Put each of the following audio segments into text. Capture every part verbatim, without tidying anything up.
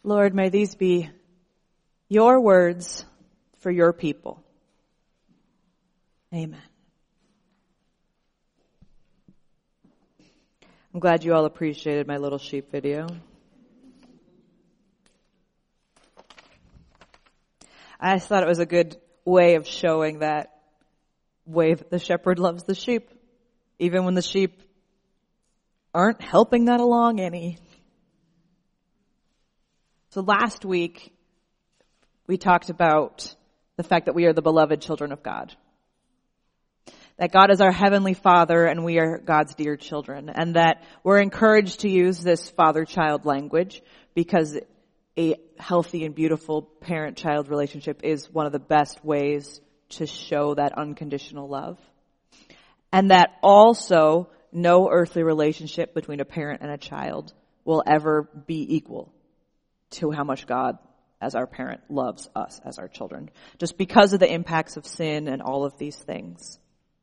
Lord, may these be your words for your people. Amen. I'm glad you all appreciated my little sheep video. I just thought it was a good way of showing that way that the shepherd loves the sheep, even when the sheep aren't helping that along any. So last week, we talked about the fact that we are the beloved children of God. That God is our heavenly Father and we are God's dear children. And that we're encouraged to use this father-child language because a healthy and beautiful parent-child relationship is one of the best ways to show that unconditional love. And that also no earthly relationship between a parent and a child will ever be equal to how much God as our parent loves us as our children, just because of the impacts of sin and all of these things.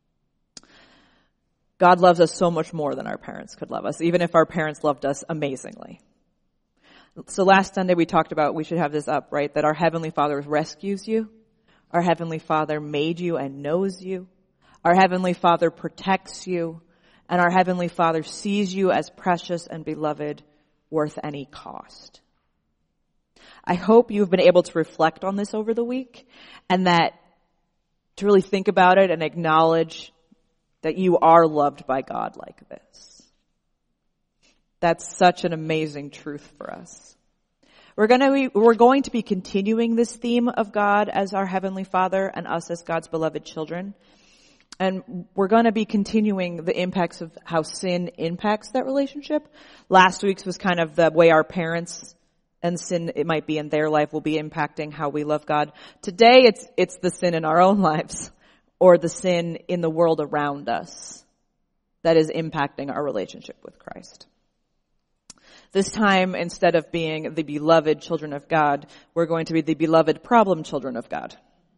God loves us so much more than our parents could love us, even if our parents loved us amazingly. So last Sunday we talked about, we should have this up, right? That our Heavenly Father rescues you. Our Heavenly Father made you and knows you. Our Heavenly Father protects you. And our Heavenly Father sees you as precious and beloved, worth any cost. I hope you've been able to reflect on this over the week and that to really think about it and acknowledge that you are loved by God like this. That's such an amazing truth for us. We're going to be, we're going to be continuing this theme of God as our Heavenly Father and us as God's beloved children. And we're going to be continuing the impacts of how sin impacts that relationship. Last week's was kind of the way our parents and sin it might be in their life will be impacting how we love God. Today it's it's the sin in our own lives or the sin in the world around us that is impacting our relationship with Christ. This time, instead of being the beloved children of God, we're going to be the beloved problem children of God.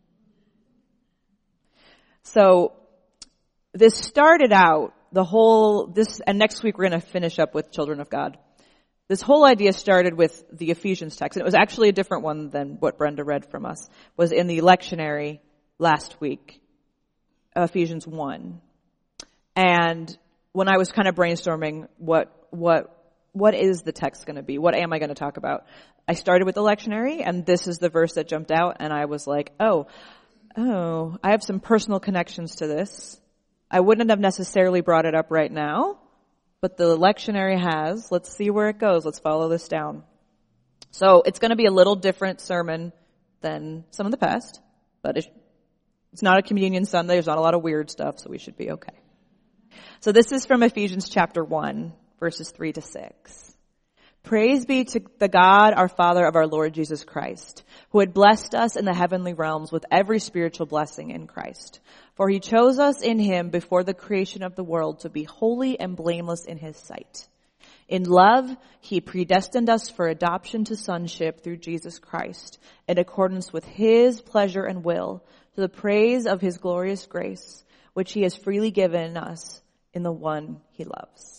So this started out, the whole, this, and next week we're going to finish up with children of God. This whole idea started with the Ephesians text, and it was actually a different one than what Brenda read from us. It was in the lectionary last week, Ephesians one. And when I was kind of brainstorming what, what, what is the text going to be? What am I going to talk about? I started with the lectionary, and this is the verse that jumped out, and I was like, oh, oh, I have some personal connections to this. I wouldn't have necessarily brought it up right now, but the lectionary has. Let's see where it goes. Let's follow this down. So it's going to be a little different sermon than some of the past, but it's not a communion Sunday. There's not a lot of weird stuff, so we should be okay. So this is from Ephesians chapter one, verses three to six. Praise be to the God, our Father of our Lord Jesus Christ, who had blessed us in the heavenly realms with every spiritual blessing in Christ. For he chose us in him before the creation of the world to be holy and blameless in his sight. In love, he predestined us for adoption to sonship through Jesus Christ, in accordance with his pleasure and will, to the praise of his glorious grace, which he has freely given us in the one he loves.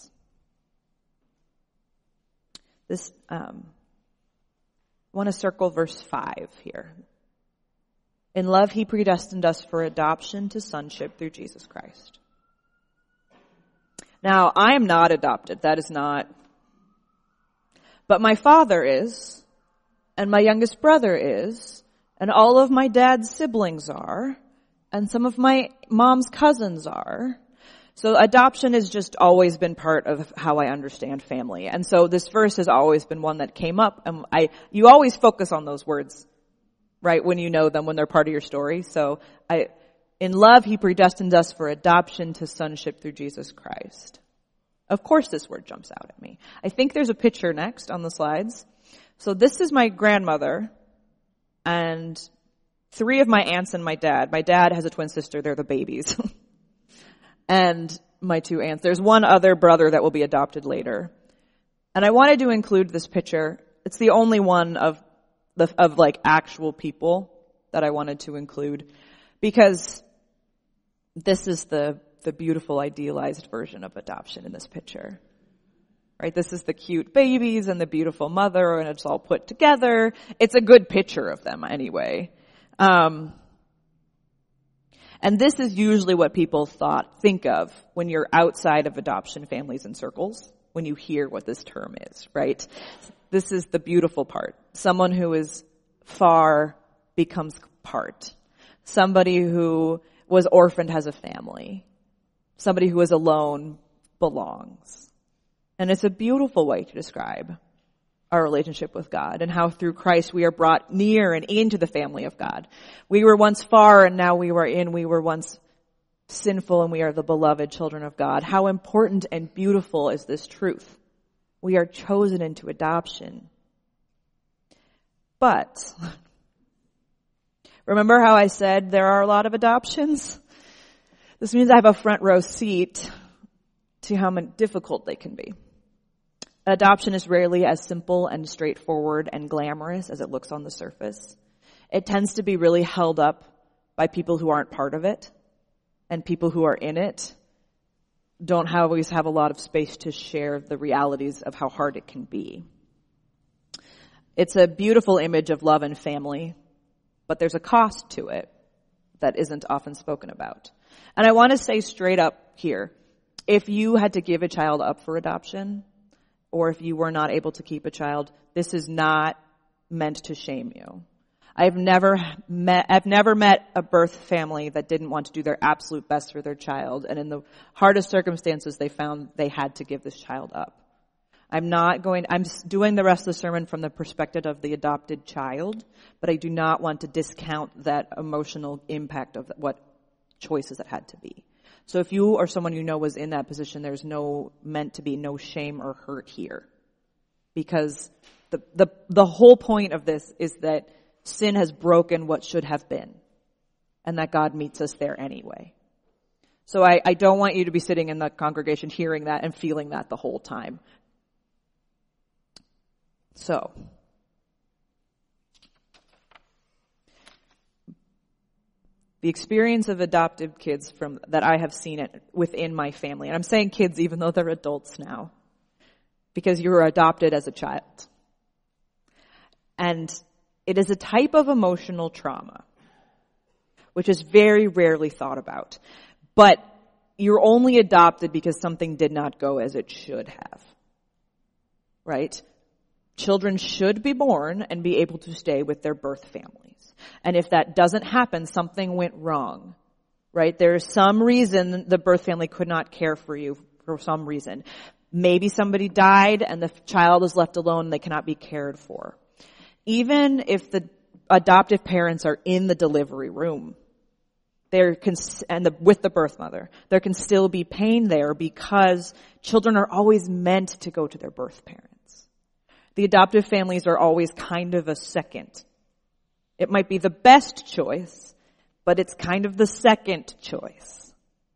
This, um, I want to circle verse five here. In love, he predestined us for adoption to sonship through Jesus Christ. Now, I am not adopted. That is not. But my father is, and my youngest brother is, and all of my dad's siblings are, and some of my mom's cousins are. So adoption has just always been part of how I understand family. And so this verse has always been one that came up. And I, you always focus on those words, right, when you know them, when they're part of your story. So I, in love, he predestined us for adoption to sonship through Jesus Christ. Of course this word jumps out at me. I think there's a picture next on the slides. So this is my grandmother and three of my aunts and my dad. My dad has a twin sister. They're the babies. And my two aunts. There's one other brother that will be adopted later. And I wanted to include this picture. It's the only one of the, of like actual people that I wanted to include because this is the, the beautiful idealized version of adoption in this picture. right? This is the cute babies and the beautiful mother, and it's all put together. It's a good picture of them anyway. Um, and this is usually what people thought, think of when you're outside of adoption families and circles, when you hear what this term is, right? This is the beautiful part. Someone who is far becomes part. Somebody who was orphaned has a family. Somebody who is alone belongs. And it's a beautiful way to describe our relationship with God and how through Christ we are brought near and into the family of God. We were once far and now we were in. We were once sinful and we are the beloved children of God. How important and beautiful is this truth? We are chosen into adoption. But remember how I said there are a lot of adoptions? This means I have a front row seat to how difficult they can be. Adoption is rarely as simple and straightforward and glamorous as it looks on the surface. It tends to be really held up by people who aren't part of it, and people who are in it don't always have a lot of space to share the realities of how hard it can be. It's a beautiful image of love and family, but there's a cost to it that isn't often spoken about. And I want to say straight up here, if you had to give a child up for adoption, or if you were not able to keep a child, this is not meant to shame you. I've never met, I've never met a birth family that didn't want to do their absolute best for their child, and in the hardest circumstances, they found they had to give this child up. I'm not going, I'm doing the rest of the sermon from the perspective of the adopted child, but I do not want to discount that emotional impact of what choices it had to be. So if you or someone you know was in that position, there's no, meant to be no shame or hurt here. Because the, the, the whole point of this is that sin has broken what should have been, and that God meets us there anyway. So I, I don't want you to be sitting in the congregation hearing that and feeling that the whole time. So, the experience of adopted kids from that I have seen it within my family, and I'm saying kids even though they're adults now, because you were adopted as a child. And it is a type of emotional trauma, which is very rarely thought about. But you're only adopted because something did not go as it should have. Right? Children should be born and be able to stay with their birth families. And if that doesn't happen, something went wrong. Right? There is some reason the birth family could not care for you for some reason. Maybe somebody died and the child is left alone and they cannot be cared for. Even if the adoptive parents are in the delivery room, there can, and the, with the birth mother, there can still be pain there because children are always meant to go to their birth parents. The adoptive families are always kind of a second. It might be the best choice, but it's kind of the second choice.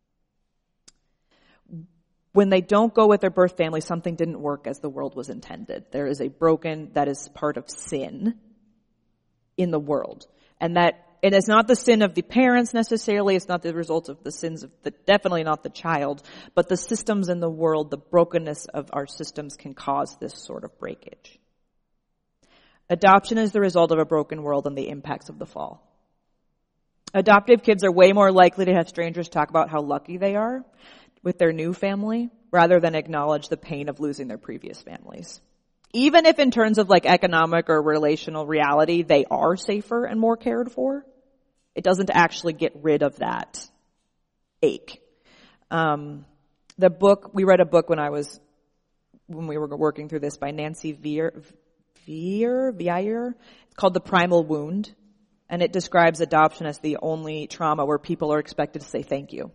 When they don't go with their birth family, something didn't work as the world was intended. There is a broken, that is part of sin in the world. And that, it is not the sin of the parents necessarily, it's not the result of the sins of the, definitely not the child, but the systems in the world, the brokenness of our systems can cause this sort of breakage. Adoption is the result of a broken world and the impacts of the fall. Adoptive kids are way more likely to have strangers talk about how lucky they are with their new family, rather than acknowledge the pain of losing their previous families. Even if in terms of like economic or relational reality, they are safer and more cared for, it doesn't actually get rid of that ache. Um, the book, we read a book when I was, when we were working through this by Nancy Vier, Vier, Vier, it's called The Primal Wound, and it describes adoption as the only trauma where people are expected to say thank you.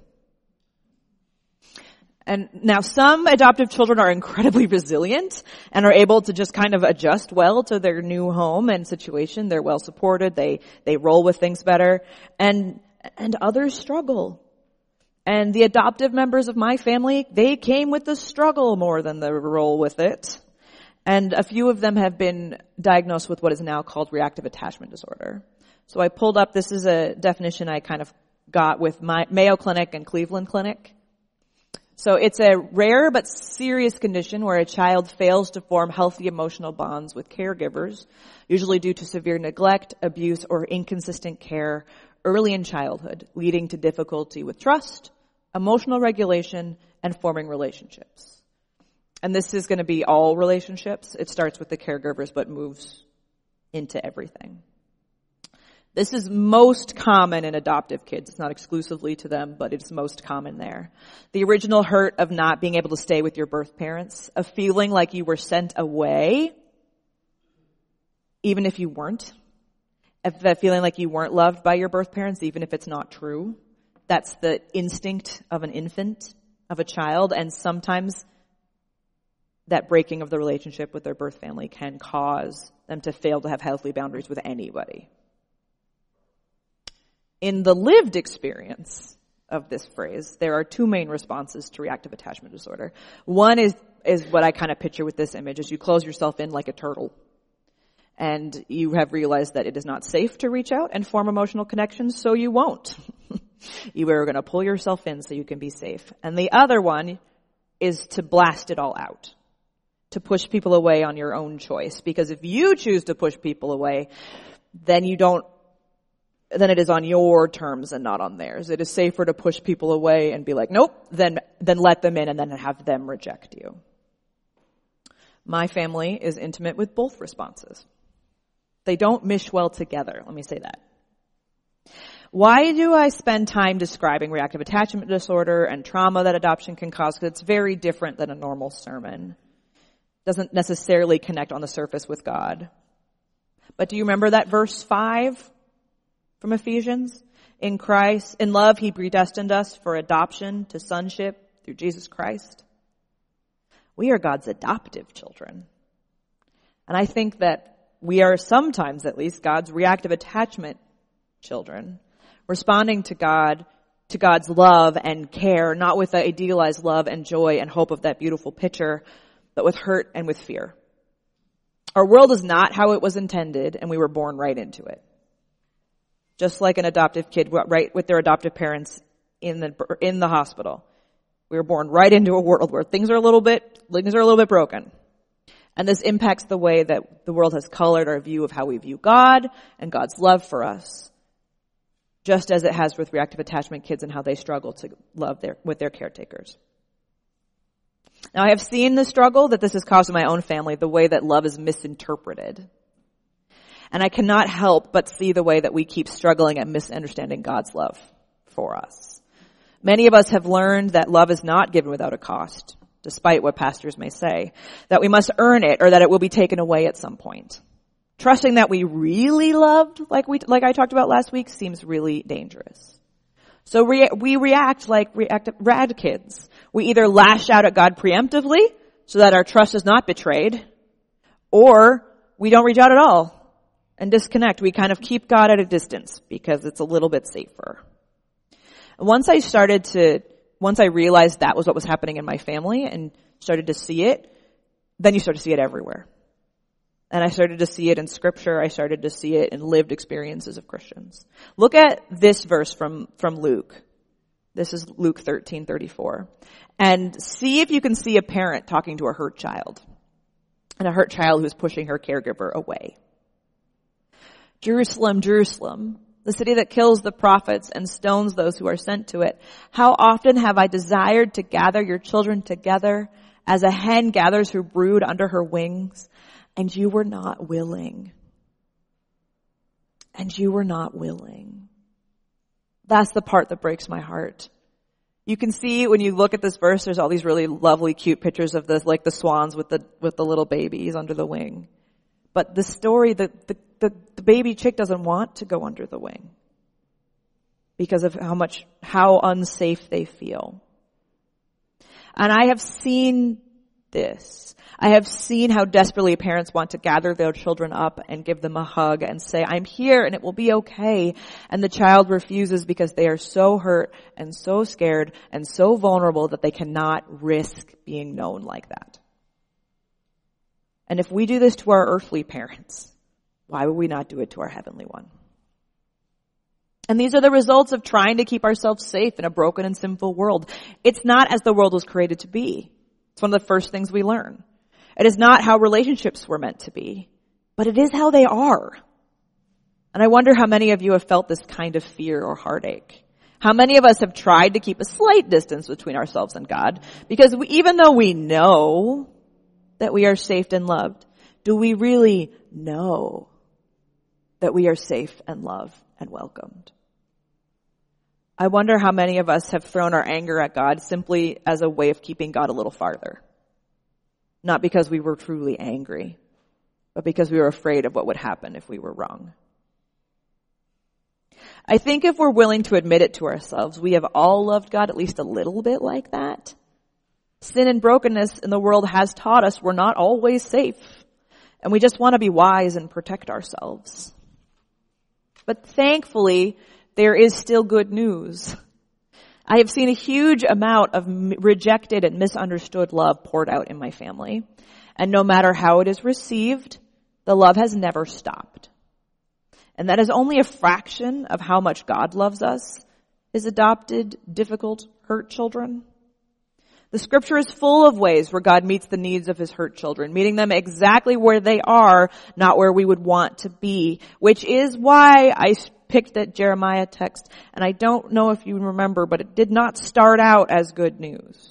And now some adoptive children are incredibly resilient and are able to just kind of adjust well to their new home and situation. They're well supported. They, they roll with things better. And, and others struggle. And the adoptive members of my family, they came with the struggle more than the roll with it. And a few of them have been diagnosed with what is now called reactive attachment disorder. So I pulled up, this is a definition I kind of got with my Mayo Clinic and Cleveland Clinic. So it's a rare but serious condition where a child fails to form healthy emotional bonds with caregivers, usually due to severe neglect, abuse, or inconsistent care early in childhood, leading to difficulty with trust, emotional regulation, and forming relationships. And this is going to be all relationships. It starts with the caregivers but moves into everything. This is most common in adoptive kids. It's not exclusively to them, but it's most common there. The original hurt of not being able to stay with your birth parents, of feeling like you were sent away, even if you weren't, of that feeling like you weren't loved by your birth parents, even if it's not true. That's the instinct of an infant, of a child, and sometimes that breaking of the relationship with their birth family can cause them to fail to have healthy boundaries with anybody. In the lived experience of this phrase, there are two main responses to reactive attachment disorder. One is, is what I kind of picture with this image, is you close yourself in like a turtle. And you have realized that it is not safe to reach out and form emotional connections, so you won't. You are going to pull yourself in so you can be safe. And the other one is to blast it all out, to push people away on your own choice. Because if you choose to push people away, then you don't then it is on your terms and not on theirs. It is safer to push people away and be like, nope, then, then let them in and then have them reject you. My family is intimate with both responses. They don't mesh well together. Let me say that. Why do I spend time describing reactive attachment disorder and trauma that adoption can cause? Because it's very different than a normal sermon. It doesn't necessarily connect on the surface with God. But do you remember that verse five? From Ephesians? In Christ, in love, he predestined us for adoption to sonship through Jesus Christ. We are God's adoptive children. And I think that we are sometimes, at least, God's reactive attachment children, responding to God, to God's love and care, not with the idealized love and joy and hope of that beautiful picture, but with hurt and with fear. Our world is not how it was intended, and we were born right into it. Just like an adoptive kid, right with their adoptive parents in the in the hospital. We were born right into a world where things are a little bit things are a little bit broken. And this impacts the way that the world has colored our view of how we view God and God's love for us. Just as it has with reactive attachment kids and how they struggle to love their with their caretakers. Now I have seen the struggle that this has caused in my own family, the way that love is misinterpreted. And I cannot help but see the way that we keep struggling at misunderstanding God's love for us. Many of us have learned that love is not given without a cost, despite what pastors may say, that we must earn it or that it will be taken away at some point. Trusting that we really loved, like we, like I talked about last week, seems really dangerous. So re- we react like reactive rad kids. We either lash out at God preemptively so that our trust is not betrayed, or we don't reach out at all and disconnect. We kind of keep God at a distance because it's a little bit safer. Once I started to, once I realized that was what was happening in my family and started to see it, then you start to see it everywhere. And I started to see it in scripture. I started to see it in lived experiences of Christians. Look at this verse from, from Luke. This is Luke thirteen thirty-four. And see if you can see a parent talking to a hurt child. And a hurt child who's pushing her caregiver away. Jerusalem, Jerusalem, the city that kills the prophets and stones those who are sent to it. How often have I desired to gather your children together as a hen gathers her brood under her wings, and you were not willing. And you were not willing. That's the part that breaks my heart. You can see when you look at this verse, there's all these really lovely, cute pictures of this, like the swans with the with the little babies under the wing. But the story, the, the, the, the baby chick doesn't want to go under the wing because of how much, how unsafe they feel. And I have seen this. I have seen how desperately parents want to gather their children up and give them a hug and say, I'm here and it will be okay. And the child refuses because they are so hurt and so scared and so vulnerable that they cannot risk being known like that. And if we do this to our earthly parents, why would we not do it to our heavenly one? And these are the results of trying to keep ourselves safe in a broken and sinful world. It's not as the world was created to be. It's one of the first things we learn. It is not how relationships were meant to be, but it is how they are. And I wonder how many of you have felt this kind of fear or heartache. How many of us have tried to keep a slight distance between ourselves and God? Because we, even though we know that we are safe and loved, do we really know that we are safe and loved and welcomed? I wonder how many of us have thrown our anger at God simply as a way of keeping God a little farther. Not because we were truly angry, but because we were afraid of what would happen if we were wrong. I think if we're willing to admit it to ourselves, we have all loved God at least a little bit like that. Sin and brokenness in the world has taught us we're not always safe, and we just want to be wise and protect ourselves. But thankfully, there is still good news. I have seen a huge amount of rejected and misunderstood love poured out in my family, and no matter how it is received, the love has never stopped. And that is only a fraction of how much God loves us, his adopted, difficult, hurt children. The scripture is full of ways where God meets the needs of his hurt children, meeting them exactly where they are, not where we would want to be, which is why I picked that Jeremiah text. And I don't know if you remember, but it did not start out as good news.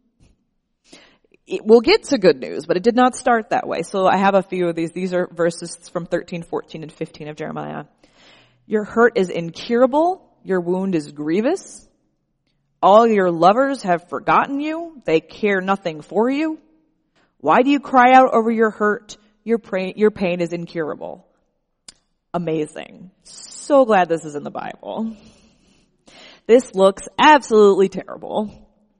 It will get to good news, but it did not start that way. So I have a few of these. These are verses from thirteen, fourteen, and fifteen of Jeremiah. Your hurt is incurable. Your wound is grievous. All your lovers have forgotten you. They care nothing for you. Why do you cry out over your hurt? Your pain, your pain is incurable. Amazing. So glad this is in the Bible. This looks absolutely terrible.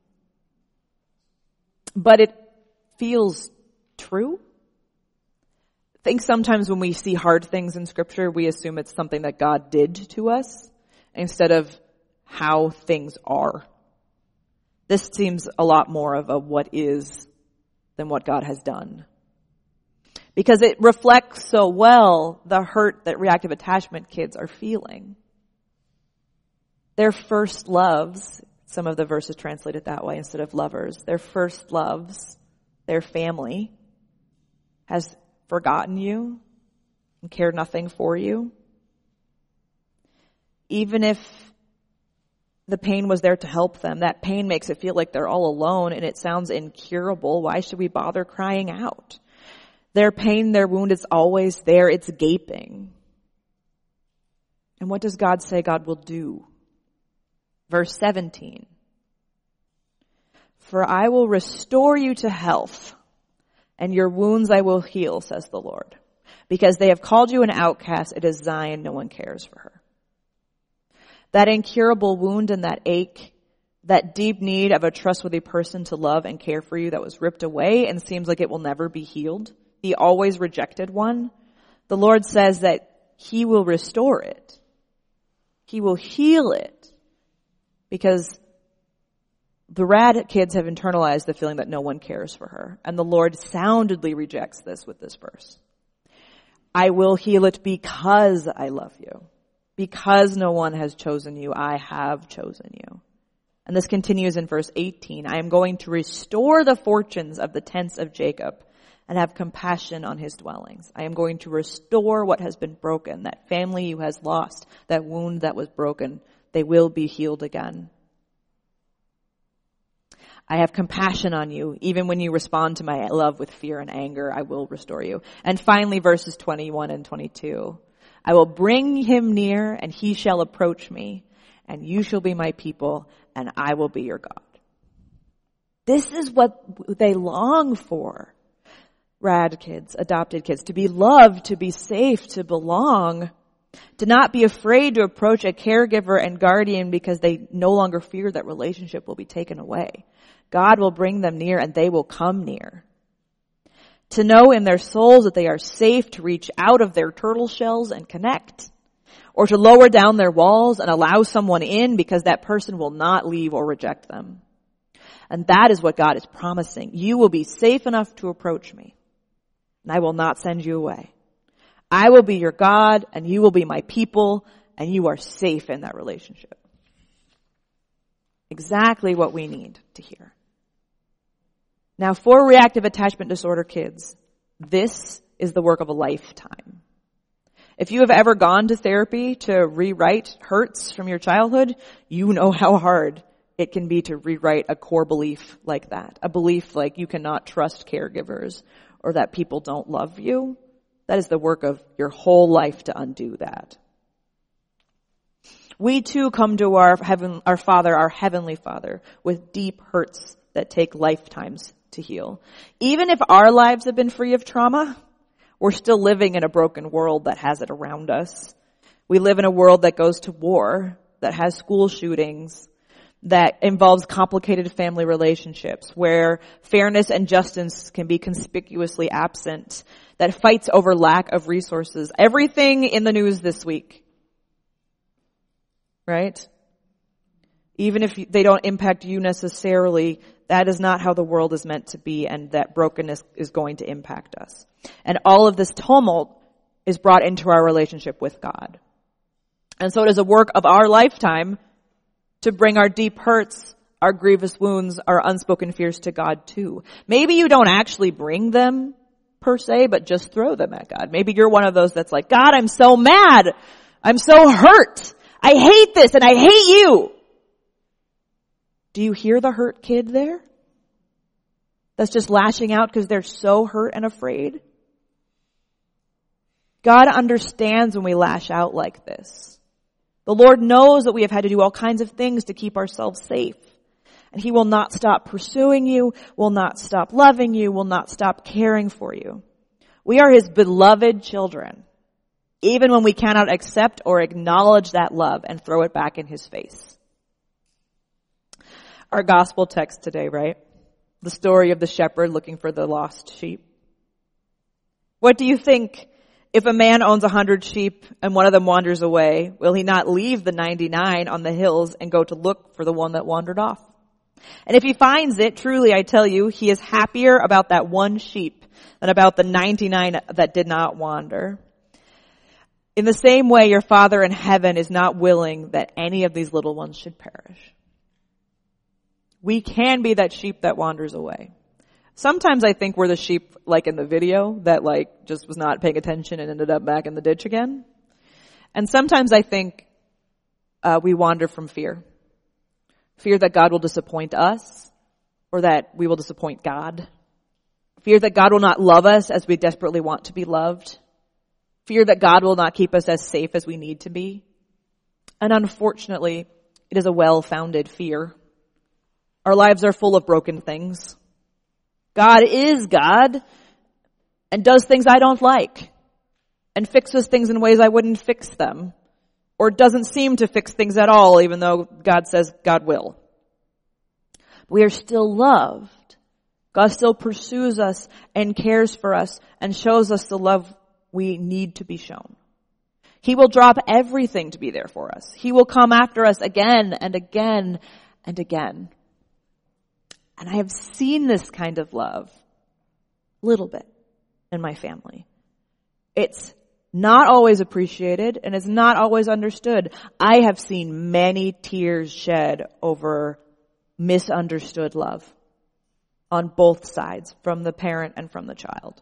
But it feels true. I think sometimes when we see hard things in Scripture, we assume it's something that God did to us instead of how things are. This seems a lot more of a what is than what God has done. Because it reflects so well the hurt that reactive attachment kids are feeling. Their first loves, some of the verses translated that way instead of lovers, their first loves, their family, has forgotten you and cared nothing for you. Even if the pain was there to help them, that pain makes it feel like they're all alone and it sounds incurable. Why should we bother crying out? Their pain, their wound is always there. It's gaping. And what does God say God will do? Verse seventeen. For I will restore you to health, and your wounds I will heal, says the Lord. Because they have called you an outcast, it is Zion, no one cares for her. That incurable wound and that ache, that deep need of a trustworthy person to love and care for you that was ripped away and seems like it will never be healed, the always rejected one, the Lord says that he will restore it. He will heal it. Because the rad kids have internalized the feeling that no one cares for her. And the Lord soundedly rejects this with this verse. I will heal it because I love you. Because no one has chosen you, I have chosen you. And this continues in verse eighteen. I am going to restore the fortunes of the tents of Jacob and have compassion on his dwellings. I am going to restore what has been broken, that family you has lost, that wound that was broken. They will be healed again. I have compassion on you. Even when you respond to my love with fear and anger, I will restore you. And finally, verses twenty-one and twenty-two. I will bring him near, and he shall approach me, and you shall be my people, and I will be your God. This is what they long for. Rad kids, adopted kids, to be loved, to be safe, to belong. To not be afraid to approach a caregiver and guardian because they no longer fear that relationship will be taken away. God will bring them near and they will come near. To know in their souls that they are safe to reach out of their turtle shells and connect. Or to lower down their walls and allow someone in because that person will not leave or reject them. And that is what God is promising. You will be safe enough to approach me, and I will not send you away. I will be your God, and you will be my people, and you are safe in that relationship. Exactly what we need to hear. Now, for reactive attachment disorder kids, this is the work of a lifetime. If you have ever gone to therapy to rewrite hurts from your childhood, you know how hard it can be to rewrite a core belief like that. A belief like you cannot trust caregivers or that people don't love you. That is the work of your whole life to undo that. We too come to our heaven, our Father, our Heavenly Father, with deep hurts that take lifetimes to heal. Even if our lives have been free of trauma, we're still living in a broken world that has it around us. We live in a world that goes to war, that has school shootings, that involves complicated family relationships, where fairness and justice can be conspicuously absent, that fights over lack of resources. Everything in the news this week. Right? Even if they don't impact you necessarily, that is not how the world is meant to be, and that brokenness is going to impact us. And all of this tumult is brought into our relationship with God. And so it is a work of our lifetime to bring our deep hurts, our grievous wounds, our unspoken fears to God too. Maybe you don't actually bring them per se, but just throw them at God. Maybe you're one of those that's like, God, I'm so mad. I'm so hurt. I hate this and I hate you. Do you hear the hurt kid there? That's just lashing out because they're so hurt and afraid. God understands when we lash out like this. The Lord knows that we have had to do all kinds of things to keep ourselves safe. And He will not stop pursuing you, will not stop loving you, will not stop caring for you. We are His beloved children, even when we cannot accept or acknowledge that love and throw it back in His face. Our gospel text today, right? The story of the shepherd looking for the lost sheep. What do you think? If a man owns a hundred sheep and one of them wanders away, will he not leave the ninety-nine on the hills and go to look for the one that wandered off? And if he finds it, truly I tell you, he is happier about that one sheep than about the ninety-nine that did not wander. In the same way, your Father in heaven is not willing that any of these little ones should perish. We can be that sheep that wanders away. Sometimes I think we're the sheep like in the video that like just was not paying attention and ended up back in the ditch again. And sometimes I think uh, we wander from fear. Fear that God will disappoint us or that we will disappoint God. Fear that God will not love us as we desperately want to be loved. Fear that God will not keep us as safe as we need to be. And unfortunately, it is a well-founded fear. Our lives are full of broken things. God is God and does things I don't like and fixes things in ways I wouldn't fix them, or doesn't seem to fix things at all, even though God says God will. We are still loved. God still pursues us and cares for us and shows us the love we need to be shown. He will drop everything to be there for us. He will come after us again and again and again. And I have seen this kind of love a little bit in my family. It's not always appreciated and it's not always understood. I have seen many tears shed over misunderstood love on both sides, from the parent and from the child.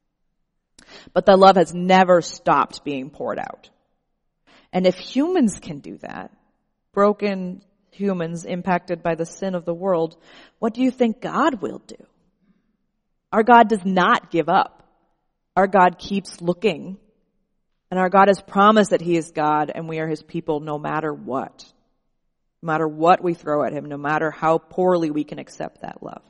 But the love has never stopped being poured out. And if humans can do that, broken humans impacted by the sin of the world, what do you think God will do? Our God does not give up. Our God keeps looking. And our God has promised that He is God and we are His people no matter what. No matter what we throw at Him, no matter how poorly we can accept that love.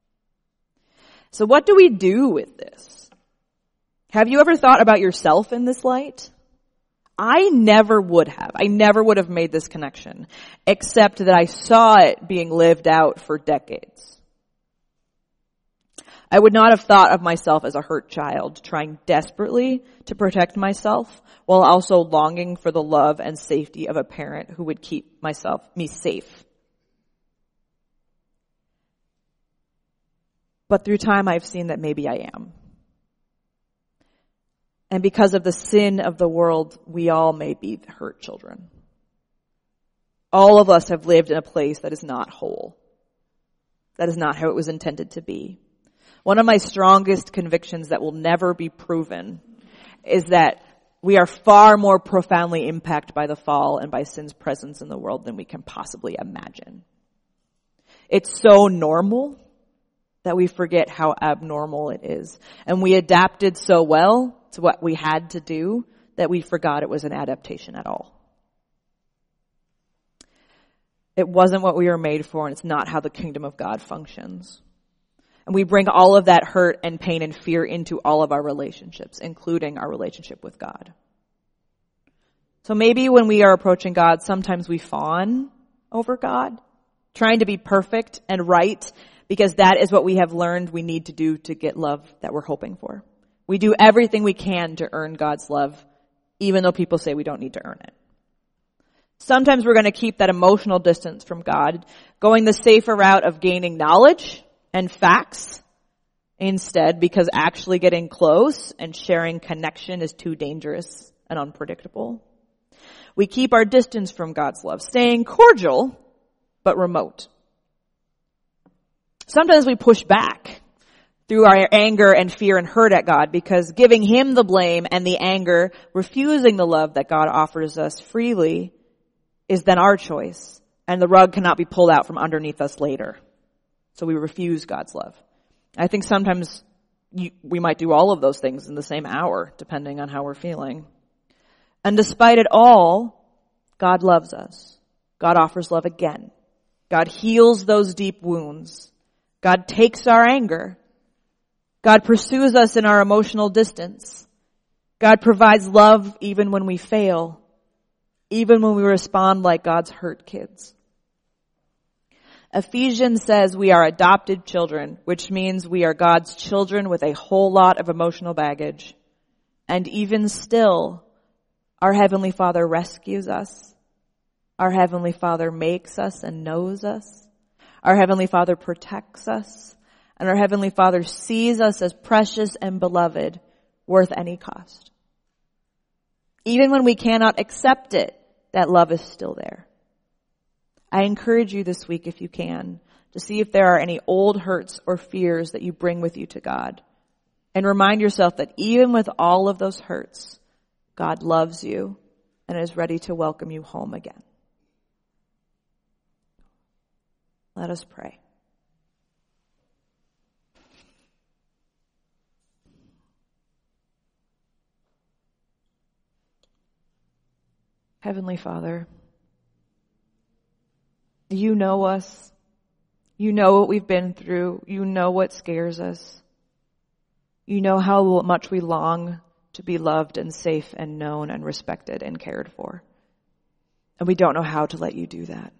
So what do we do with this? Have you ever thought about yourself in this light? I never would have. I never would have made this connection, except that I saw it being lived out for decades. I would not have thought of myself as a hurt child, trying desperately to protect myself, while also longing for the love and safety of a parent who would keep myself, me safe. But through time, I've seen that maybe I am. And because of the sin of the world, we all may be hurt children. All of us have lived in a place that is not whole. That is not how it was intended to be. One of my strongest convictions that will never be proven is that we are far more profoundly impacted by the fall and by sin's presence in the world than we can possibly imagine. It's so normal that we forget how abnormal it is. And we adapted so well to what we had to do that we forgot it was an adaptation at all. It wasn't what we were made for, and it's not how the kingdom of God functions. And we bring all of that hurt and pain and fear into all of our relationships, including our relationship with God. So maybe when we are approaching God, sometimes we fawn over God, trying to be perfect and right, because that is what we have learned we need to do to get love that we're hoping for. We do everything we can to earn God's love, even though people say we don't need to earn it. Sometimes we're going to keep that emotional distance from God, going the safer route of gaining knowledge and facts instead, because actually getting close and sharing connection is too dangerous and unpredictable. We keep our distance from God's love, staying cordial but remote. Sometimes we push back through our anger and fear and hurt at God, because giving him the blame and the anger, refusing the love that God offers us freely, is then our choice, and the rug cannot be pulled out from underneath us later. So we refuse God's love. I think sometimes you, we might do all of those things in the same hour, depending on how we're feeling. And despite it all, God loves us. God offers love again. God heals those deep wounds. God takes our anger. God pursues us in our emotional distance. God provides love even when we fail, even when we respond like God's hurt kids. Ephesians says we are adopted children, which means we are God's children with a whole lot of emotional baggage. And even still, our Heavenly Father rescues us. Our Heavenly Father makes us and knows us. Our Heavenly Father protects us. And our Heavenly Father sees us as precious and beloved, worth any cost. Even when we cannot accept it, that love is still there. I encourage you this week, if you can, to see if there are any old hurts or fears that you bring with you to God. And remind yourself that even with all of those hurts, God loves you and is ready to welcome you home again. Let us pray. Heavenly Father, you know us. You know what we've been through. You know what scares us. You know how much we long to be loved and safe and known and respected and cared for. And we don't know how to let you do that.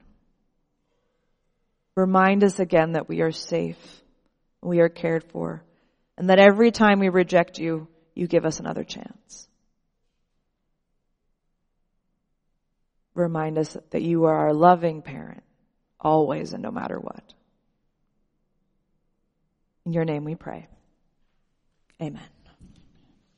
Remind us again that we are safe, we are cared for, and that every time we reject you, you give us another chance. Remind us that you are our loving parent, always and no matter what. In your name we pray. Amen.